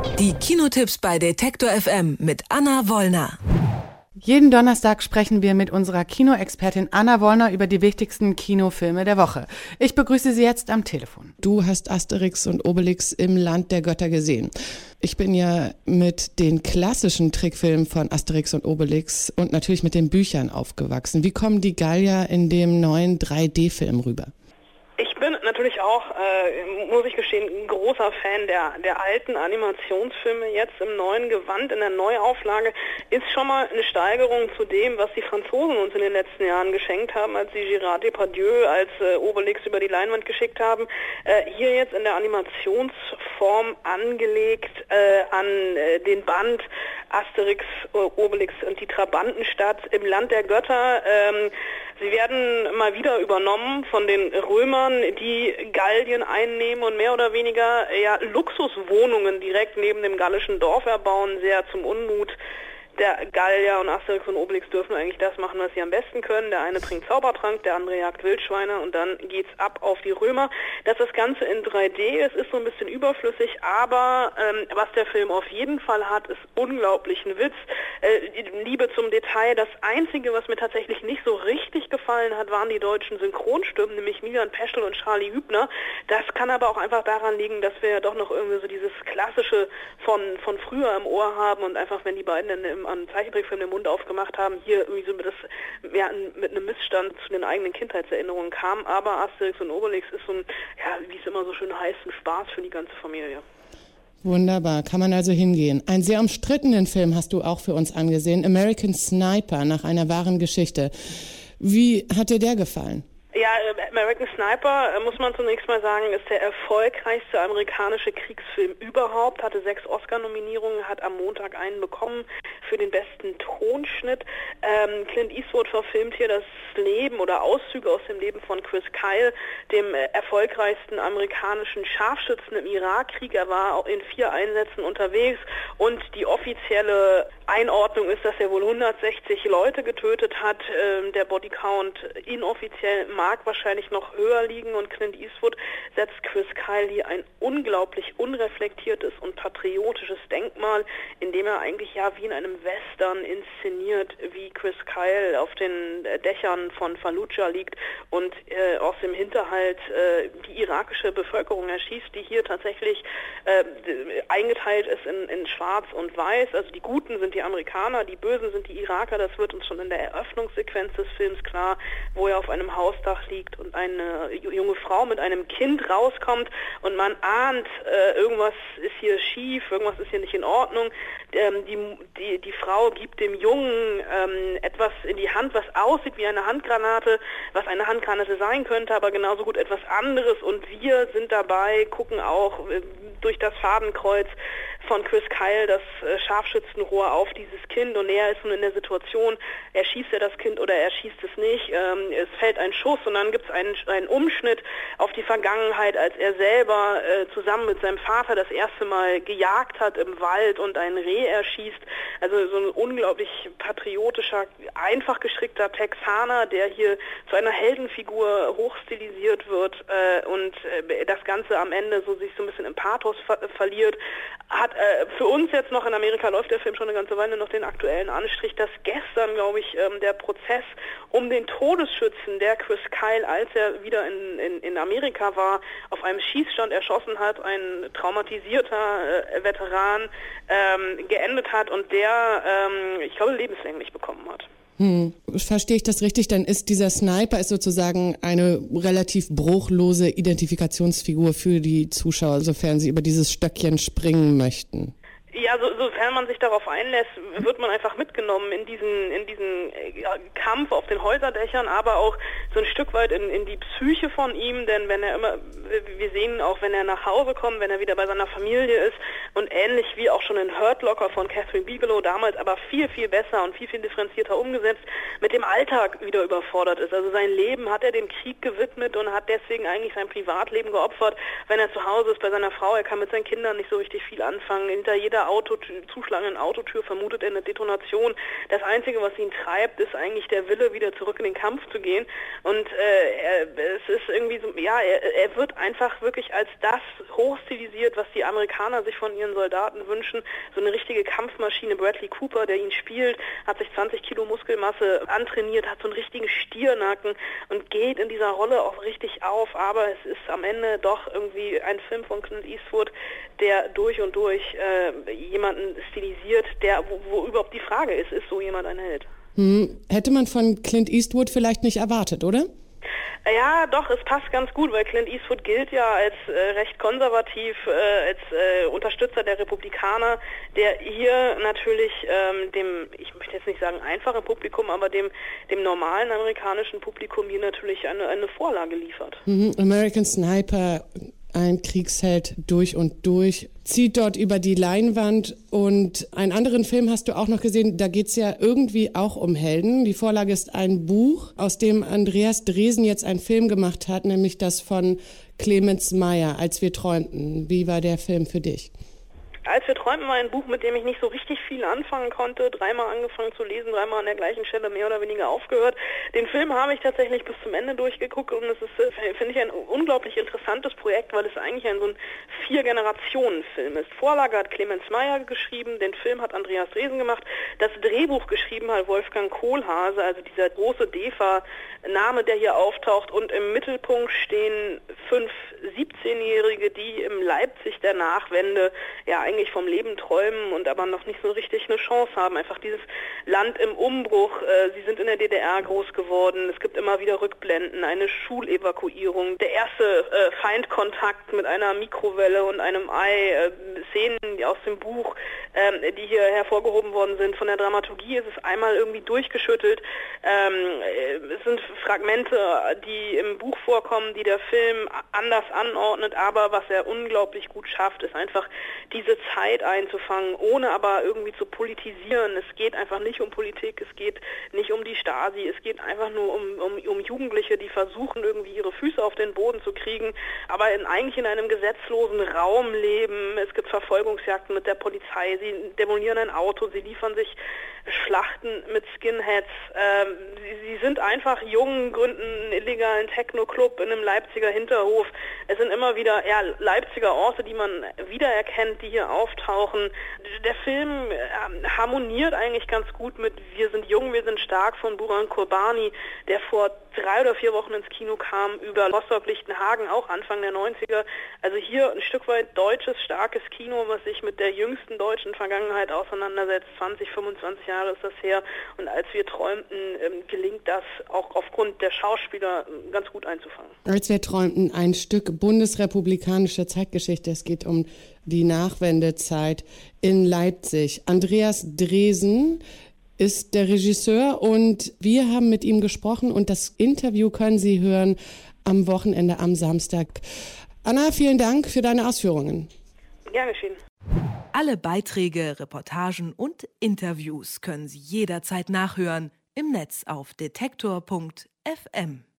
Die Kinotipps bei Detektor FM mit Anna Wollner. Jeden Donnerstag sprechen wir mit unserer Kinoexpertin Anna Wollner über die wichtigsten Kinofilme der Woche. Ich begrüße Sie jetzt am Telefon. Du hast Asterix und Obelix im Land der Götter gesehen. Ich bin ja mit den klassischen Trickfilmen von Asterix und Obelix und natürlich mit den Büchern aufgewachsen. Wie kommen die Gallier in dem neuen 3D-Film rüber? Ich bin natürlich auch, muss ich gestehen, ein großer Fan der alten Animationsfilme. Jetzt im neuen Gewand, in der Neuauflage, ist schon mal eine Steigerung zu dem, was die Franzosen uns in den letzten Jahren geschenkt haben, als sie Gérard Depardieu als Obelix über die Leinwand geschickt haben. Hier jetzt in der Animationsform angelegt an den Band Asterix, Obelix und die Trabantenstadt im Land der Götter. Sie werden mal wieder übernommen von den Römern, die Gallien einnehmen und mehr oder weniger Luxuswohnungen direkt neben dem gallischen Dorf erbauen, sehr zum Unmut der Gallier. Und Asterix und Obelix dürfen eigentlich das machen, was sie am besten können. Der eine trinkt Zaubertrank, der andere jagt Wildschweine und dann geht's ab auf die Römer. Dass das Ganze in 3D ist so ein bisschen überflüssig, aber was der Film auf jeden Fall hat, ist unglaublichen Witz. Liebe zum Detail. Das Einzige, was mir tatsächlich nicht so richtig gefallen hat, waren die deutschen Synchronstimmen, nämlich Milan Peschel und Charlie Hübner. Das kann aber auch einfach daran liegen, dass wir ja doch noch irgendwie so dieses Klassische von früher im Ohr haben und einfach, wenn die beiden dann an Zeichentrickfilm den Mund aufgemacht haben, hier irgendwie so mit einem Missstand zu den eigenen Kindheitserinnerungen kam. Aber Asterix und Obelix ist so ein, wie es immer so schön heißt, ein Spaß für die ganze Familie. Wunderbar, kann man also hingehen. Einen sehr umstrittenen Film hast du auch für uns angesehen, American Sniper, nach einer wahren Geschichte. Wie hat dir der gefallen? Ja, American Sniper, muss man zunächst mal sagen, ist der erfolgreichste amerikanische Kriegsfilm überhaupt, hatte 6 Oscar-Nominierungen, hat am Montag einen bekommen für den besten Tonschnitt. Clint Eastwood verfilmt hier das Leben oder Auszüge aus dem Leben von Chris Kyle, dem erfolgreichsten amerikanischen Scharfschützen im Irakkrieg. Er war auch in 4 Einsätzen unterwegs und die offizielle Einordnung ist, dass er wohl 160 Leute getötet hat. Der Bodycount inoffiziell mag wahrscheinlich noch höher liegen und Clint Eastwood setzt Chris Kyle hier ein unglaublich unreflektiertes und patriotisches Denkmal, indem er eigentlich wie in einem Western inszeniert, wie Chris Kyle auf den Dächern von Fallujah liegt und aus dem Hinterhalt die irakische Bevölkerung erschießt, die hier tatsächlich eingeteilt ist in Schwarz und Weiß. Also die Guten sind die Amerikaner, die Bösen sind die Iraker. Das wird uns schon in der Eröffnungssequenz des Films klar, wo er auf einem Hausdach liegt und eine junge Frau mit einem Kind rauskommt und man ahnt, irgendwas ist hier schief, irgendwas ist hier nicht in Ordnung. Die Frau gibt dem Jungen etwas in die Hand, was aussieht wie eine Handgranate, was eine Handgranate sein könnte, aber genauso gut etwas anderes und wir sind dabei, gucken auch durch das Fadenkreuz von Chris Kyle das Scharfschützenrohr auf dieses Kind und er ist nun in der Situation, erschießt er das Kind oder er schießt es nicht, es fällt ein Schuss und dann gibt es einen Umschnitt auf die Vergangenheit, als er selber zusammen mit seinem Vater das erste Mal gejagt hat im Wald und ein Reh erschießt, also so ein unglaublich patriotischer, einfach gestrickter Texaner, der hier zu einer Heldenfigur hochstilisiert wird und das Ganze am Ende sich so ein bisschen im Pathos verliert, hat für uns jetzt noch, in Amerika läuft der Film schon eine ganze Weile, noch den aktuellen Anstrich, dass gestern, glaube ich, der Prozess um den Todesschützen, der Chris Kyle, als er wieder in Amerika war, auf einem Schießstand erschossen hat, ein traumatisierter Veteran geendet hat und der, ich glaube, lebenslänglich bekommen hat. Verstehe ich das richtig? Dann ist dieser Sniper sozusagen eine relativ bruchlose Identifikationsfigur für die Zuschauer, sofern sie über dieses Stöckchen springen möchten. Ja, sofern man sich darauf einlässt, wird man einfach mitgenommen in diesen Kampf auf den Häuserdächern, aber auch so ein Stück weit in die Psyche von ihm, denn wir sehen auch, wenn er nach Hause kommt, wenn er wieder bei seiner Familie ist und ähnlich wie auch schon in Hurt Locker von Catherine Bigelow damals, aber viel, viel besser und viel, viel differenzierter umgesetzt, mit dem Alltag wieder überfordert ist. Also sein Leben hat er dem Krieg gewidmet und hat deswegen eigentlich sein Privatleben geopfert, wenn er zu Hause ist bei seiner Frau. Er kann mit seinen Kindern nicht so richtig viel anfangen. Hinter jeder der zuschlagenden Autotür vermutet er eine Detonation. Das Einzige, was ihn treibt, ist eigentlich der Wille, wieder zurück in den Kampf zu gehen. Und es ist irgendwie so, er wird einfach wirklich als das hochstilisiert, was die Amerikaner sich von ihren Soldaten wünschen. So eine richtige Kampfmaschine. Bradley Cooper, der ihn spielt, hat sich 20 Kilo Muskelmasse antrainiert, hat so einen richtigen Stiernacken und geht in dieser Rolle auch richtig auf. Aber es ist am Ende doch irgendwie ein Film von Clint Eastwood, der durch und durch jemanden stilisiert, wo überhaupt die Frage ist so jemand ein Held? Hätte man von Clint Eastwood vielleicht nicht erwartet, oder? Ja, doch, es passt ganz gut, weil Clint Eastwood gilt ja als recht konservativ, als Unterstützer der Republikaner, der hier natürlich ich möchte jetzt nicht sagen einfachen Publikum, aber dem normalen amerikanischen Publikum hier natürlich eine Vorlage liefert. American Sniper, ein Kriegsheld durch und durch, zieht dort über die Leinwand. Und einen anderen Film hast du auch noch gesehen, da geht's ja irgendwie auch um Helden. Die Vorlage ist ein Buch, aus dem Andreas Dresen jetzt einen Film gemacht hat, nämlich das von Clemens Meyer, Als wir träumten. Wie war der Film für dich? Als wir träumten, war ein Buch, mit dem ich nicht so richtig viel anfangen konnte. 3-mal angefangen zu lesen, 3-mal an der gleichen Stelle mehr oder weniger aufgehört. Den Film habe ich tatsächlich bis zum Ende durchgeguckt und es ist, finde ich, ein unglaublich interessantes Projekt, weil es eigentlich so ein 4-Generationen-Film ist. Vorlage hat Clemens Meyer geschrieben, den Film hat Andreas Dresen gemacht, das Drehbuch geschrieben hat Wolfgang Kohlhase, also dieser große DEFA-Name, der hier auftaucht, und im Mittelpunkt stehen 5 17-Jährige, die im Leipzig der Nachwende eigentlich vom Leben träumen und aber noch nicht so richtig eine Chance haben. Einfach dieses Land im Umbruch. Sie sind in der DDR groß geworden. Es gibt immer wieder Rückblenden, eine Schulevakuierung, der erste Feindkontakt mit einer Mikrowelle und einem Ei, Szenen aus dem Buch, die hier hervorgehoben worden sind. Von der Dramaturgie ist es einmal irgendwie durchgeschüttelt. Es sind Fragmente, die im Buch vorkommen, die der Film anders anordnet, aber was er unglaublich gut schafft, ist einfach diese Zeit einzufangen, ohne aber irgendwie zu politisieren. Es geht einfach nicht um Politik, es geht nicht um die Stasi, es geht einfach nur um Jugendliche, die versuchen, irgendwie ihre Füße auf den Boden zu kriegen, aber eigentlich in einem gesetzlosen Raum leben. Es gibt Verfolgungsjagden mit der Polizei, sie demolieren ein Auto, sie liefern sich Schlachten mit Skinheads. Sie sind einfach jung, gründen einen illegalen Techno-Club in einem Leipziger Hinterhof. Es sind immer wieder Leipziger Orte, die man wiedererkennt, die hier auftauchen. Der Film harmoniert eigentlich ganz gut mit Wir sind jung, wir sind stark von Buran Kurbani, der vor 3 oder 4 Wochen ins Kino kam, über Rostock-Lichtenhagen, auch Anfang der 90er. Also hier ein Stück weit deutsches, starkes Kino, was sich mit der jüngsten deutschen Vergangenheit auseinandersetzt. 20, 25 Jahre ist das her. Und als wir träumten, gelingt das auch aufgrund der Schauspieler ganz gut einzufangen. Als wir träumten, ein Stück bundesrepublikanische Zeitgeschichte. Es geht um die Nachwendezeit in Leipzig. Andreas Dresen ist der Regisseur und wir haben mit ihm gesprochen und das Interview können Sie hören am Wochenende, am Samstag. Anna, vielen Dank für deine Ausführungen. Gern geschehen. Alle Beiträge, Reportagen und Interviews können Sie jederzeit nachhören im Netz auf detektor.fm.